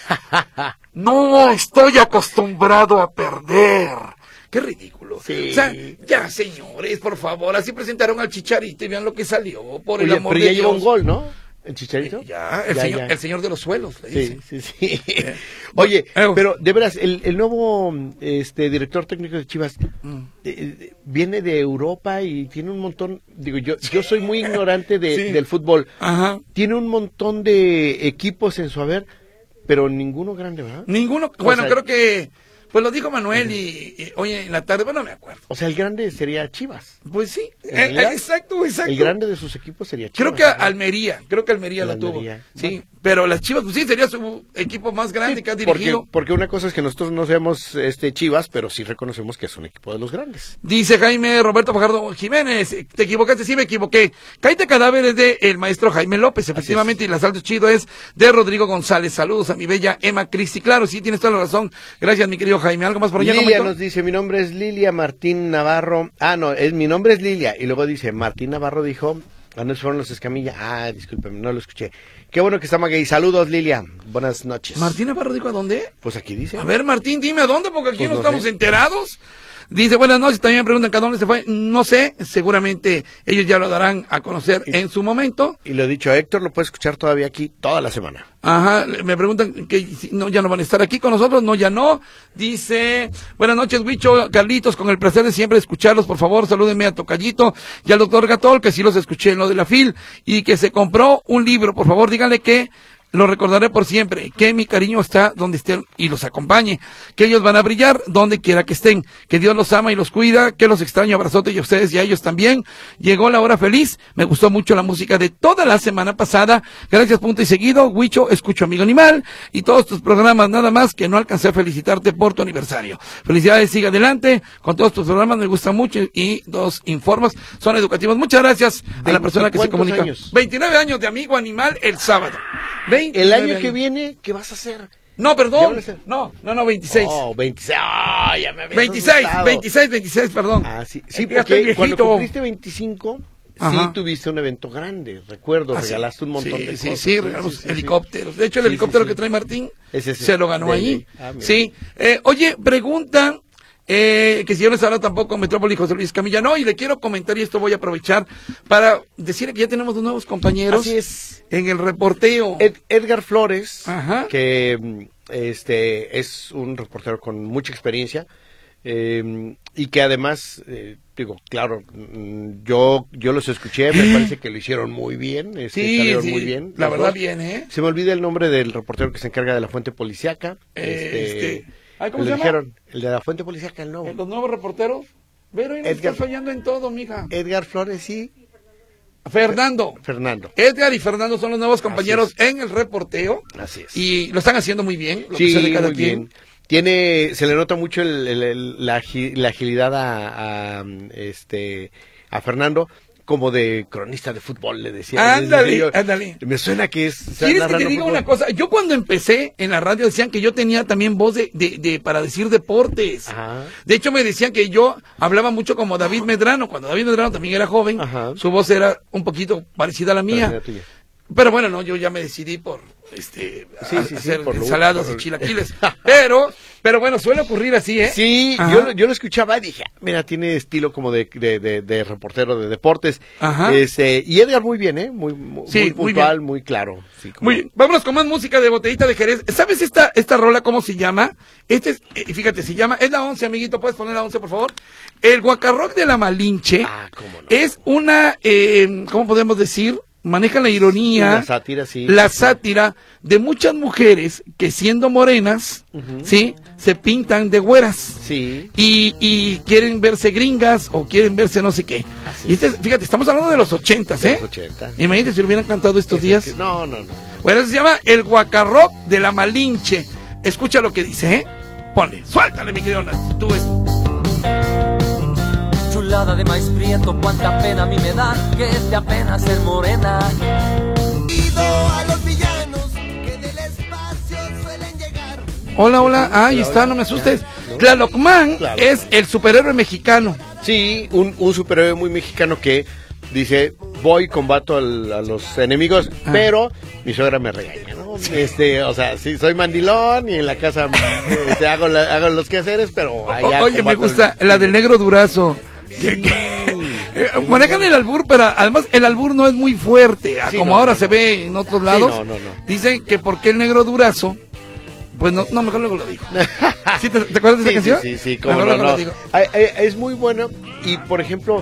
no estoy acostumbrado a perder. Qué ridículo. Sí. O sea, ya señores, por favor, así presentaron al Chicharito y vean lo que salió, por el Oye, amor pero de ya lleva Dios. un gol, ¿no? ¿El Chicharito? Ya, el, Ya, señor, ya. el señor de los suelos, le Sí, dicen. sí, sí. Eh, Oye, eh, pero de veras, el, el nuevo este director técnico de Chivas Mm. eh, viene de Europa y tiene un montón, digo, yo yo soy muy ignorante de, Sí. del fútbol. Ajá. Tiene un montón de equipos en su haber, pero ninguno grande, ¿verdad? Ninguno, O bueno, sea, creo que, pues lo dijo Manuel y, y hoy en la tarde, bueno, no me acuerdo. O sea, el grande sería Chivas. Pues sí, ¿En eh, realidad? exacto, exacto. El grande de sus equipos sería Chivas. Creo que ¿verdad? Almería, creo que Almería El lo tuvo. Almería. Sí, Bueno. pero las Chivas, pues sí, sería su equipo más grande Sí, que ha porque, dirigido. porque una cosa es que nosotros no seamos este Chivas, pero sí reconocemos que es un equipo de los grandes. Dice Jaime Roberto Fajardo Jiménez, te equivocaste, sí me equivoqué. Caíte Cadáver es de el maestro Jaime López, efectivamente, y el asalto chido es de Rodrigo González. Saludos a mi bella Emma Cristi. Claro, sí, tienes toda la razón. Gracias, mi querido Jaime. ¿Algo más por allá? Lilia comentó? nos dice, mi nombre es Lilia Martín Navarro. Ah, no, es mi nombre es Lilia. Y luego dice, Martín Navarro dijo, ah, no, fueron los Escamilla. Ah, discúlpeme, no lo escuché. Qué bueno que está Maguey. Saludos, Lilia. Buenas noches. ¿Martín Navarro dijo a dónde? Pues aquí dice. A ver, Martín, dime a dónde, porque aquí Pues no no estamos sé. enterados. Dice, buenas noches, también me preguntan que a dónde se fue. No sé, seguramente ellos ya lo darán a conocer Y- en su momento. Y lo dicho, Héctor lo puede escuchar todavía aquí toda la semana. Ajá, me preguntan que si no, ya no van a estar aquí con nosotros, no, ya no. Dice, buenas noches, Huicho, Carlitos, con el placer de siempre escucharlos, por favor, salúdenme a Tocallito y al doctor Gatol, que sí los escuché en lo de la FIL, y que se compró un libro, por favor, díganle que lo recordaré por siempre, que mi cariño está donde estén y los acompañe, que ellos van a brillar donde quiera que estén, que Dios los ama y los cuida, que los extraño, abrazote y a ustedes y a ellos también. Llegó la hora feliz, me gustó mucho la música de toda la semana pasada, gracias punto y seguido, Huicho, escucho Amigo Animal y todos tus programas, nada más que no alcancé a felicitarte por tu aniversario. Felicidades, sigue adelante, con todos tus programas me gustan mucho y los informes son educativos. Muchas gracias a la persona que se ¿Cuántos comunica. años? veintinueve años de Amigo Animal el sábado. El año que años. viene, ¿qué vas a hacer? No, Ya perdón. van a ser- No, no, no, veintiséis. Oh, veintiséis. Ah, ya me habías veintiséis, asustado. veintiséis, veintiséis, perdón. Ah, sí, sí, Es que ya estoy porque cuando viejito. cumpliste veinticinco, sí Ajá. tuviste un evento grande, recuerdo, Ah, sí. regalaste un montón sí, de sí, cosas. Sí, regalamos sí, sí, helicópteros. De hecho, el Sí, sí, helicóptero sí. que trae Martín Ese sí. se lo ganó De ahí. ley. Ah, mira. Sí. Eh, oye, pregunta, eh, que si yo no les hablo tampoco Metrópoli José Luis Camilla. No, y le quiero comentar, y esto voy a aprovechar para decir que ya tenemos dos nuevos compañeros Así es. en el reporteo. Ed- Edgar Flores, Ajá. que mm, este es un reportero con mucha experiencia eh, y que además, eh, digo, claro, mm, yo yo los escuché, me parece que lo hicieron muy bien, este, Sí, salieron sí, muy bien. la los verdad dos. bien, ¿eh? Se me olvida el nombre del reportero que se encarga de la fuente policiaca. Este, ay, ¿cómo le se llama? dijeron, el de la fuente policiaca, el nuevo. Eh, Los nuevos reporteros. Pero nos Edgar- estás fallando en todo, mija. Edgar Flores y Fernando. Fernando. Edgar y Fernando son los nuevos compañeros Así en el reporteo. Así es. Y lo están haciendo muy bien. Lo que Sí, sea de cada muy quien. bien. Tiene, se le nota mucho el- el- el- la, agi- la agilidad a, a, este a Fernando, como de cronista de fútbol, le decía. Ándale, Yo- ándale. Me suena que es. está ¿Quieres que te narrando diga fútbol. una cosa? Yo cuando empecé en la radio decían que yo tenía también voz de, de, de para decir deportes. Ajá. De hecho me decían que yo hablaba mucho como David Medrano. Cuando David Medrano también era joven, Ajá. su voz era un poquito parecida a la Pero mía. era tuya. Pero bueno, no, yo ya me decidí por este Sí, a- sí, sí, hacer por lo- ensaladas por- y chilaquiles. Pero, pero bueno, suele ocurrir así, ¿eh? Sí, Ajá. yo, lo- yo lo escuchaba y dije, "Ah, mira, tiene estilo como de, de, de, de reportero de deportes. Ajá. Este, y Edgar muy bien, ¿eh? Muy, muy, Sí, muy muy puntual, bien. muy, claro. Sí, como- Muy bien, vámonos con más música de Botellita de Jerez. ¿Sabes esta esta rola cómo se llama? Este es, eh, fíjate, se llama, es la once, amiguito, ¿puedes poner la once, por favor? El Guacarroc de la Malinche Ah, cómo no. es una, eh, ¿cómo podemos decir? Maneja la ironía, La sátira, sí. la sátira de muchas mujeres que siendo morenas, Ujú. ¿sí? Se pintan de güeras. Sí. Y, y quieren verse gringas o quieren verse no sé qué. Así Y este, fíjate, estamos hablando de los ochentas, De ¿eh? los ochenta. Imagínate si lo hubieran cantado estos días. No, no, no. Bueno, se llama El Guacarrock de la Malinche. Escucha lo que dice, ¿eh? Ponle, suéltale, mi querido Nacho. Tú ves. Chulada de maíz prieto, cuánta pena a mí me da que te apenas ser morena. A los villanos que del espacio suelen llegar. Hola, hola, ah, ahí está, no me asustes. Tlalocman Claro. es el superhéroe mexicano. Sí, un, un superhéroe muy mexicano que dice, voy, combato al, a los enemigos, Ah. pero mi suegra me regaña, ¿no? Este, o sea, sí, soy mandilón y en la casa este, hago, la, hago los quehaceres, pero allá Oye, me combato gusta el- la del negro Durazo. Que- que- eh, manejan el albur, pero además el albur no es muy fuerte, a Sí, como no, ahora no, se no. ve en otros Sí, lados. no, no, no. Dicen que porque el negro Durazo, pues no, no mejor luego lo digo. ¿Sí te, te acuerdas de Sí, esa canción? sí, sí, sí, cómo Mejor no, luego no. lo digo. Ay, ay, es muy bueno y, por ejemplo,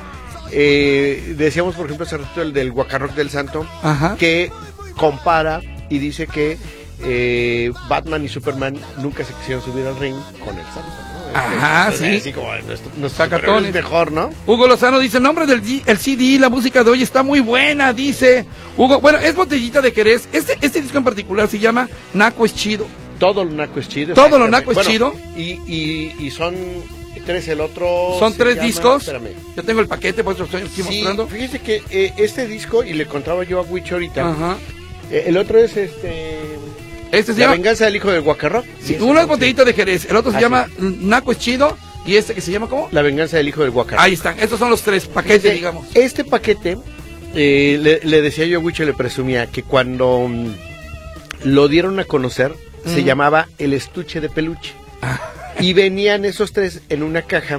eh, decíamos, por ejemplo, hace rato el del Guacarrock del Santo, Ajá. que compara y dice que eh, Batman y Superman nunca se quisieron subir al ring con el Santo, ¿no? Ajá, Este, sí. Así como nuestro, nuestro Sacatones. superhéroe es mejor, ¿no? Hugo Lozano dice, nombre del G- el C D, la música de hoy está muy buena, dice Hugo. Bueno, es Botellita de Jerez. Este, este disco en particular se llama Naco es Chido. Todo lo naco es chido. Todo lo exactamente. naco es Bueno, chido. Y, y, y son tres, el otro... Son se tres llama- discos. Espérame. Yo tengo el paquete, por eso estoy aquí Sí, mostrando. fíjese que eh, este disco, y le contaba yo a Wicho ahorita, Ajá. eh, el otro es este... Este se La llama, venganza del hijo del Guacarrock. sí, Y ese uno es no, Botellita de Jerez, el otro se Ah, llama Naco es Chido, y este que se llama ¿cómo? La venganza del hijo del Guacarrock. Ahí están, estos son los tres paquetes, Este- digamos. Este paquete, eh, le, le decía yo a Wicho, le presumía que cuando mm, lo dieron a conocer, se Mm. llamaba El Estuche de Peluche. Y venían esos tres en una caja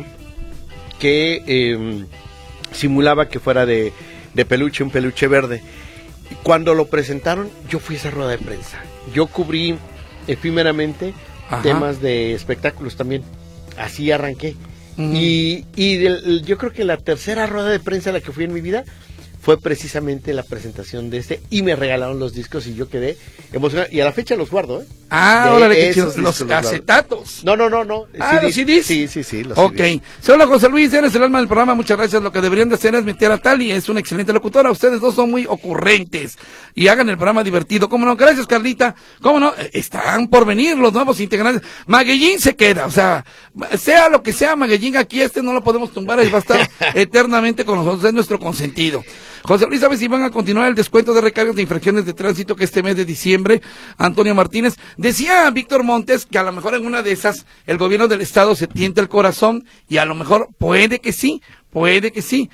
que eh, simulaba que fuera de, de peluche, un peluche verde. Y cuando lo presentaron, yo fui a esa rueda de prensa. Yo cubrí efímeramente Ajá. temas de espectáculos también. Así arranqué. Ujú. Y, y del- yo creo que la tercera rueda de prensa a la que fui en mi vida fue precisamente la presentación de este y me regalaron los discos y yo quedé emocionado. Y a la fecha los guardo, ¿eh? Ah, De órale, qué esos chido. discos Los los guardo. acetatos. No, no, no, no. Ah, ¿los C Ds? Sí, sí, sí. Los Ok. C Ds. Hola José Luis, eres el alma del programa, muchas gracias. Lo que deberían de hacer es meter a Tali, es una excelente locutora. Ustedes dos son muy ocurrentes y hagan el programa divertido. ¿Cómo no? Gracias, Carlita. ¿Cómo no? Eh, Están por venir los nuevos integrantes. Maguellín se queda, o sea, sea lo que sea Maguellín, aquí este no lo podemos tumbar, él va a estar eternamente con nosotros, es nuestro consentido. José Luis, ¿sabes si van a continuar el descuento de recargas de infracciones de tránsito que este mes de diciembre? Antonio Martínez. Decía Víctor Montes que a lo mejor en una de esas el gobierno del estado se tienta el corazón y a lo mejor puede que sí, puede que sí.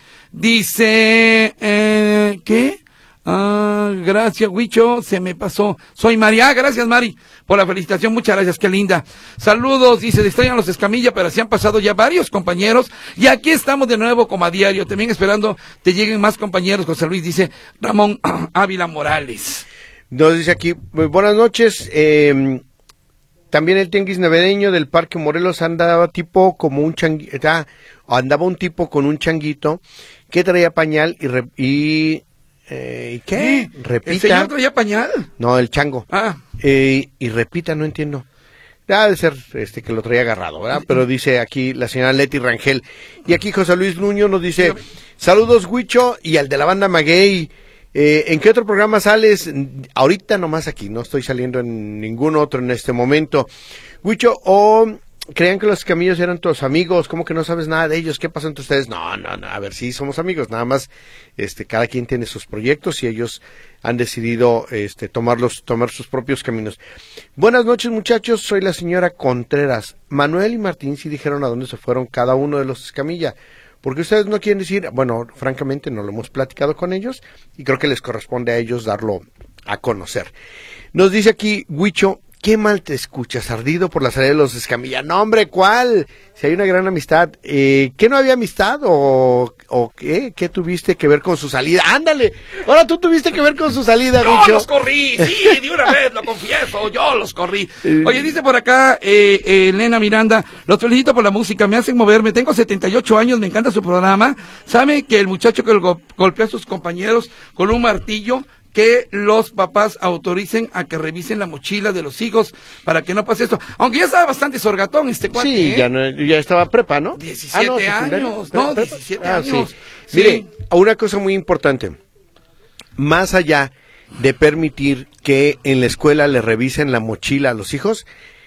Dice, eh, ¿qué? Ah, gracias, Huicho, se me pasó. Soy María, ah, gracias, Mari, por la felicitación, muchas gracias, qué linda. Saludos, dice, extrañan los Escamilla, pero así han pasado ya varios compañeros, y aquí estamos de nuevo como a diario, también esperando te lleguen más compañeros, José Luis, dice Ramón Ávila Morales. Nos dice aquí, buenas noches, eh, también el tianguis navideño del Parque Morelos andaba tipo como un changuito, ah, andaba un tipo con un changuito que traía pañal y, re- y eh, ¿y qué? Repita. ¿El señor traía pañal? No, el chango. Ah, Eh, y repita, no entiendo. Debe ser este que lo traía agarrado, ¿verdad? Pero dice aquí la señora Leti Rangel. Y aquí José Luis Nuño nos dice, saludos Huicho y al de la banda Maguey. Eh, ¿En qué otro programa sales? Ahorita nomás aquí, no estoy saliendo en ningún otro en este momento. Huicho, o creían que los Camillos eran tus amigos, ¿cómo que no sabes nada de ellos? ¿Qué pasa entre ustedes? No, no, no, a ver, sí somos amigos, nada más, este, cada quien tiene sus proyectos y ellos han decidido, este, tomarlos, tomar sus propios caminos. Buenas noches, muchachos, soy la señora Contreras. Manuel y Martín sí dijeron a dónde se fueron cada uno de los Escamilla, porque ustedes no quieren decir, bueno, francamente no lo hemos platicado con ellos y creo que les corresponde a ellos darlo a conocer. Nos dice aquí Huicho, qué mal te escuchas, ardido por la salida de los Escamilla. No, hombre, ¿cuál? Si hay una gran amistad. Eh, ¿Qué no había amistad o, o qué? ¿Qué tuviste que ver con su salida? ¡Ándale! Ahora tú tuviste que ver con su salida, yo Huicho. los corrí, sí, de una vez, lo confieso, yo los corrí. Oye, dice por acá eh, eh, Elena Miranda, los felicito por la música, me hacen moverme, tengo setenta y ocho años, me encanta su programa. ¿Sabe que el muchacho que go- golpea a sus compañeros con un martillo, que los papás autoricen a que revisen la mochila de los hijos para que no pase esto? Aunque ya estaba bastante sorgatón este cuate, Sí, ¿eh? ya, no- ya estaba prepa, ¿no? diecisiete Ah, no, secundaria. años, no, Prepa. diecisiete Ah, años. sí. Sí. Mire, una cosa muy importante, más allá de permitir que en la escuela le revisen la mochila a los hijos,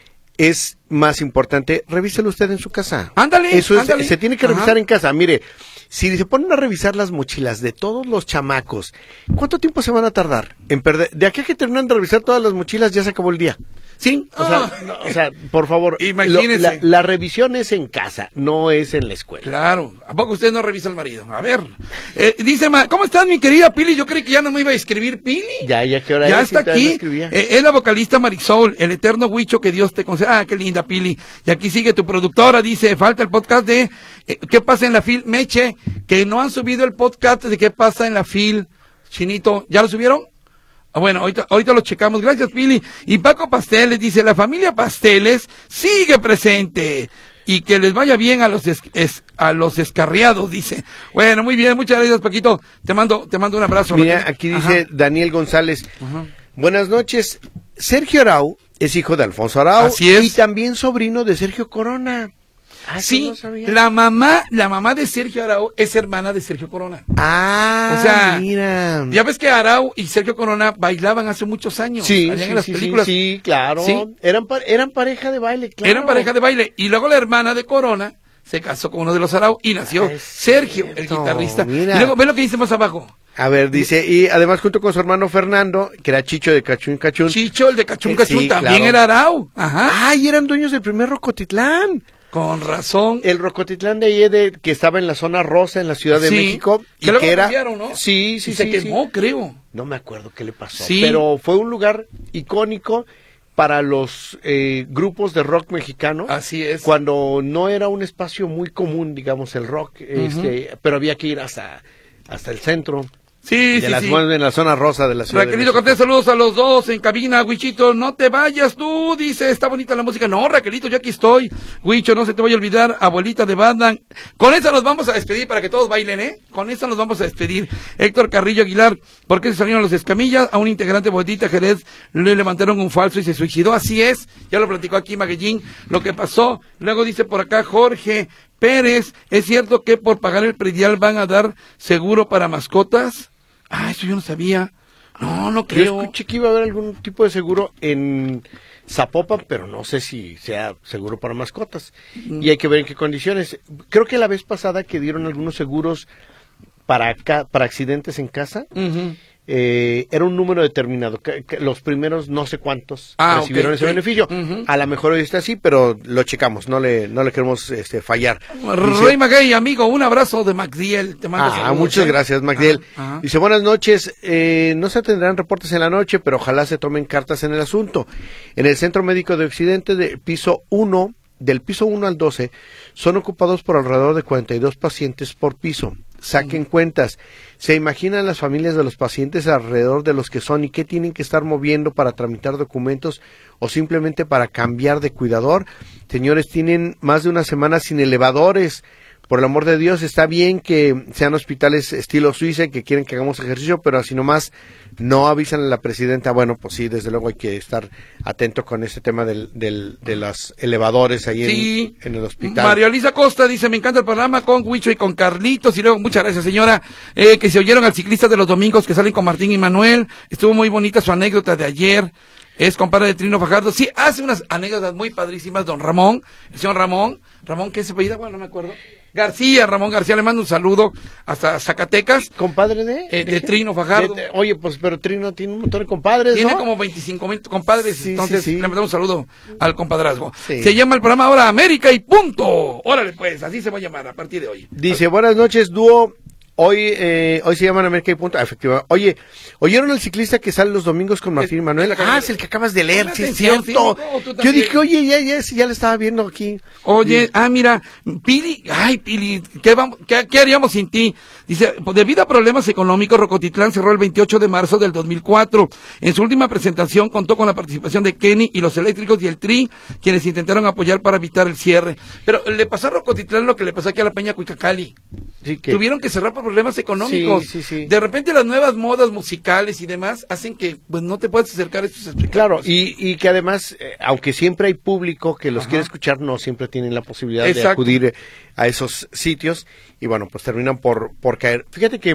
es más importante, revíselo usted en su casa. Ándale, Eso es, ándale. se tiene que revisar Ajá. en casa. Mire, si se ponen a revisar las mochilas de todos los chamacos, ¿cuánto tiempo se van a tardar en perder? De aquí a que terminan de revisar todas las mochilas, ya se acabó el día. Sí, O sea, no, o sea, por favor, Imagínese. lo- la, la revisión es en casa, no es en la escuela. Claro, ¿a poco usted no revisa al marido? A ver, eh, dice, ma, ¿cómo estás, mi querida Pili? Yo creí que ya no me iba a escribir Pili. Ya, ya, ¿qué hora Ya es? está Si todavía no aquí. escribía. Eh, es la vocalista Marisol, el eterno huicho que Dios te conceda. Ah, qué linda, Pili. Y aquí sigue tu productora, dice, falta el podcast de eh, ¿qué pasa en la fil? Meche, que no han subido el podcast de ¿qué pasa en la fil? Chinito, ¿ya lo subieron? Ah, bueno, ahorita, ahorita lo checamos. Gracias, Pili. Y Paco Pasteles dice, la familia Pasteles sigue presente. Y que les vaya bien a los es, es- a los escarriados, dice. Bueno, muy bien, muchas gracias, Paquito. Te mando, te mando un abrazo. Mira, Raquel. aquí Ajá. dice Daniel González. Ajá. Buenas noches. Sergio Arau es hijo de Alfonso Arau. Así es. Y también sobrino de Sergio Corona. Ah, eso Sí, no sabía. la mamá, la mamá de Sergio Arau es hermana de Sergio Corona. Ah, O sea, mira. Ya ves que Arau y Sergio Corona bailaban hace muchos años. Sí, salían sí, en las sí, sí, películas. sí, claro. Sí. Eran, pa- eran pareja de baile, claro. Eran pareja de baile. Y luego la hermana de Corona se casó con uno de los Arau y nació Ah, es Sergio, el cierto, guitarrista. mira. Y luego ve lo que dice más abajo. A ver, dice, y además junto con su hermano Fernando, que era Chicho de Cachún Cachún. Chicho, el de Cachún Eh, Cachún, sí, también claro. era Arau. Ajá. Ay, eran dueños del primer Rocotitlán. Con razón. El Rocotitlán de ahí, de, que estaba en la zona rosa, en la Ciudad de Sí. México. Que luego era... cambiaron, ¿no? Sí, sí, Y sí. se sí. quemó, creo. No me acuerdo qué le pasó. Sí. Pero fue un lugar icónico para los eh, grupos de rock mexicano. Así es. Cuando no era un espacio muy común, digamos, el rock, este, pero había que ir hasta, hasta el centro. Sí, de sí, las, sí. en la zona rosa de la ciudad. Raquelito de México. Cortés, saludos a los dos en cabina. Huichito, no te vayas tú, dice, está bonita la música. No, Raquelito, yo aquí estoy. Huicho, no se te vaya a olvidar, abuelita de banda. Con esa nos vamos a despedir para que todos bailen, ¿eh? Con esa nos vamos a despedir. Héctor Carrillo Aguilar, ¿por qué se salieron los escamillas? A un integrante de Boletita Jerez le levantaron un falso y se suicidó. Así es, ya lo platicó aquí Maguellín, lo que pasó. Luego dice por acá Jorge Pérez, ¿es cierto que por pagar el predial van a dar seguro para mascotas? Ah, eso yo no sabía. No, no Yo creo. escuché que iba a haber algún tipo de seguro en Zapopan, pero no sé si sea seguro para mascotas. Y hay que ver en qué condiciones. Creo que la vez pasada que dieron algunos seguros para ca- para accidentes en casa, Ujú. eh, era un número determinado. Que- que los primeros no sé cuántos Ah, recibieron ok, ese ok. beneficio. Ujú. A lo mejor hoy está así, pero lo checamos. No le no le queremos este, fallar. Dice- Rey Maguey, amigo, un abrazo de Magdiel. Te mando Ah, saludos, muchas ¿eh? gracias, Magdiel. Ajá, ajá. Dice, buenas noches, eh, no se tendrán reportes en la noche, pero ojalá se tomen cartas en el asunto. En el Centro Médico de Occidente, de piso uno, del piso uno al doce, son ocupados por alrededor de cuarenta y dos pacientes por piso. Saquen cuentas. ¿Se imaginan las familias de los pacientes alrededor de los que son y qué tienen que estar moviendo para tramitar documentos o simplemente para cambiar de cuidador? Señores, tienen más de una semana sin elevadores. Por el amor de Dios, está bien que sean hospitales estilo Suiza, que quieren que hagamos ejercicio, pero así nomás no avisan a la presidenta. Bueno, pues sí, desde luego hay que estar atento con este tema del, del, de los elevadores ahí Sí. en, en el hospital. María Luisa Costa dice, me encanta el programa con Huicho y con Carlitos. Y luego, muchas gracias, señora, eh, que se oyeron al ciclista de los domingos que salen con Martín y Manuel. Estuvo muy bonita su anécdota de ayer. Es compadre de Trino Fajardo. Sí, hace unas anécdotas muy padrísimas, don Ramón. El señor Ramón. Ramón, ¿qué se apellida? Bueno, no me acuerdo. García, Ramón García, le mando un saludo hasta Zacatecas. ¿Compadre de? Eh, de Trino Fajardo. De- de- oye, pues, pero Trino tiene un montón de compadres, Tiene ¿no? como veinticinco mil compadres, Sí, entonces sí, sí. le mandamos un saludo al compadrazgo. Sí. Se llama el programa ahora América y punto. Órale pues, así se va a llamar a partir de hoy. Dice, buenas noches, dúo. Hoy eh, hoy se llaman América y Punto. Ah, efectivamente. Oye, ¿oyeron el ciclista que sale los domingos con Martín y Manuel? es la- Ah, es el que acabas de leer, Pon sí es atención, cierto. sí, no, tú Yo también. dije, oye, ya, ya, sí, ya le estaba viendo aquí. Oye, ah, mira, Pili, ay, Pili, ¿qué, vamos, qué, qué haríamos sin ti? Dice, debido a problemas económicos, Rocotitlán cerró el veintiocho de marzo del dos mil cuatro. En su última presentación contó con la participación de Kenny y los Eléctricos y el Tri, quienes intentaron apoyar para evitar el cierre. Pero le pasó a Rocotitlán lo que le pasó aquí a la Peña Cuicacali. Sí, que Tuvieron que cerrar por problemas económicos. Sí, sí, sí. De repente las nuevas modas musicales y demás hacen que pues no te puedas acercar a estos espectáculos. Claro, y, y que además, eh, aunque siempre hay público que los Ajá. quiere escuchar, no siempre tienen la posibilidad de Exacto. acudir eh, a esos sitios y bueno, pues terminan por, por caer. Fíjate que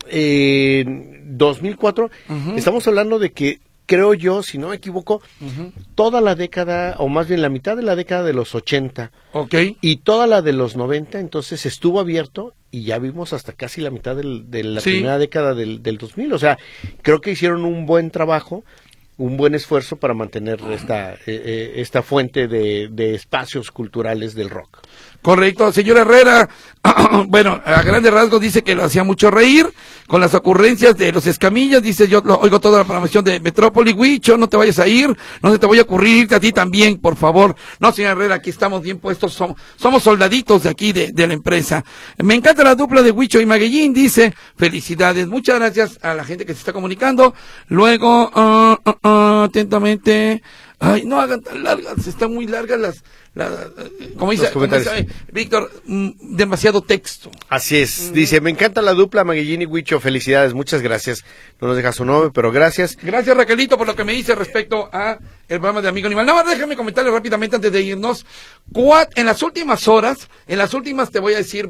eh, dos mil cuatro, uh-huh. estamos hablando de que, creo yo, si no me equivoco, uh-huh. toda la década, o más bien la mitad de la década de los ochenta, okay. y toda la de los noventa, entonces estuvo abierto, y ya vimos hasta casi la mitad del, de la sí. primera década del, del dos mil, o sea, creo que hicieron un buen trabajo, un buen esfuerzo para mantener esta eh, eh, esta fuente de, de espacios culturales del rock. Correcto, señor Herrera, bueno, a grandes rasgos dice que lo hacía mucho reír con las ocurrencias de los Escamillas, dice yo lo, oigo toda la programación de Metrópoli, Huicho, no te vayas a ir, no se te voy a ocurrir irte a ti también, por favor. No, señor Herrera, aquí estamos bien puestos, somos, somos soldaditos de aquí de, de la empresa. Me encanta la dupla de Huicho y Maguellín, dice, felicidades, muchas gracias a la gente que se está comunicando. Luego, uh, uh, uh, atentamente, ay, no hagan tan largas, están muy largas las... La, como dice, como dice Víctor, mm, demasiado texto. Así es, mm. dice, me encanta la dupla Maguellín y Huicho, felicidades, muchas gracias. No nos deja su nombre, pero gracias. Gracias, Raquelito, por lo que me dice respecto a el programa de Amigo Animal. Nada más déjame comentarle rápidamente antes de irnos. Cuat, en las últimas horas, en las últimas te voy a decir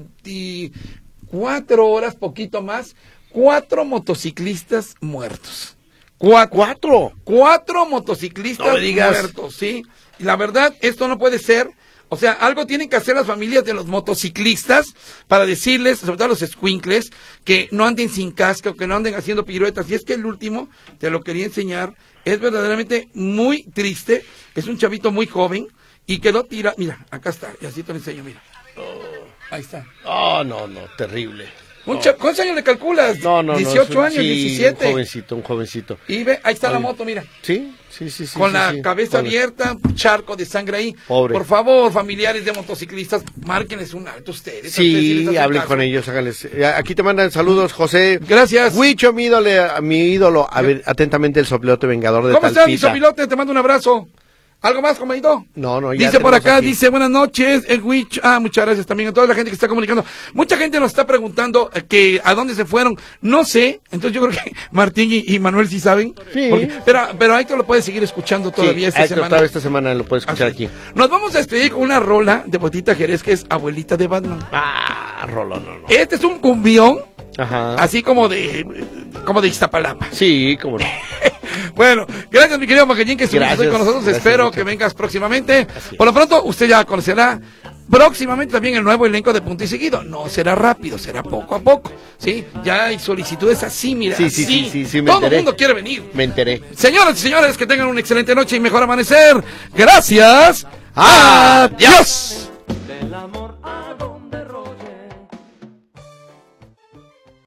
veinticuatro horas, poquito más, cuatro motociclistas muertos. Cuatro. ¿Cuatro? Cuatro motociclistas no muertos, sí. Y la verdad, esto no puede ser. O sea, algo tienen que hacer las familias de los motociclistas para decirles, sobre todo a los escuincles, que no anden sin casco, que no anden haciendo piruetas. Y es que el último, te lo quería enseñar, es verdaderamente muy triste. Es un chavito muy joven y quedó tira. Mira, acá está, y así te lo enseño, mira. Oh, ahí está. Oh, no, no, terrible. Un cha- ¿Cuántos años le calculas? No, no, dieciocho no, años, sí, diecisiete. Un jovencito, un jovencito. Y ve, ahí está Ay. la moto, mira. Sí, sí, sí. sí Con sí, la sí. cabeza Pobre. abierta, charco de sangre ahí. Pobre. Por favor, familiares de motociclistas, márquenles un alto ustedes. Sí, ustedes hablen caso. con ellos, háganles. Aquí te mandan saludos, José. Gracias. Huicho, mi ídolo, mi ídolo. A ver, atentamente el sopilote vengador de ¿Cómo estás, mi Talpita. sopilote? Te mando un abrazo. ¿Algo más, comedito? No, no, ya dice por acá, aquí. dice, buenas noches, el Witch. Ah, muchas gracias también a toda la gente que está comunicando. Mucha gente nos está preguntando eh, que a dónde se fueron. No sé, entonces yo creo que Martín y, y Manuel sí saben. Sí. Porque, pero, pero ahí te lo puedes seguir escuchando todavía sí, esta semana. Todavía esta semana lo puedes escuchar Así. aquí. Nos vamos a despedir con una rola de Botita Jerez que es Abuelita de Batman. Ah, rolo, no, no. Este es un cumbión, Ajá. así como de, como de Iztapalapa. Sí, cómo no. Bueno, gracias mi querido Maguellín que estuviste hoy con nosotros, gracias espero mucho. que vengas próximamente. Por lo pronto, usted ya conocerá próximamente también el nuevo elenco de Punto y Seguido. No será rápido, será poco a poco, ¿sí? Ya hay solicitudes así, mira, Sí, sí, así. sí, sí, sí, me Todo enteré. el mundo quiere venir. Me enteré. Señoras y señores, que tengan una excelente noche y mejor amanecer. Gracias. Adiós.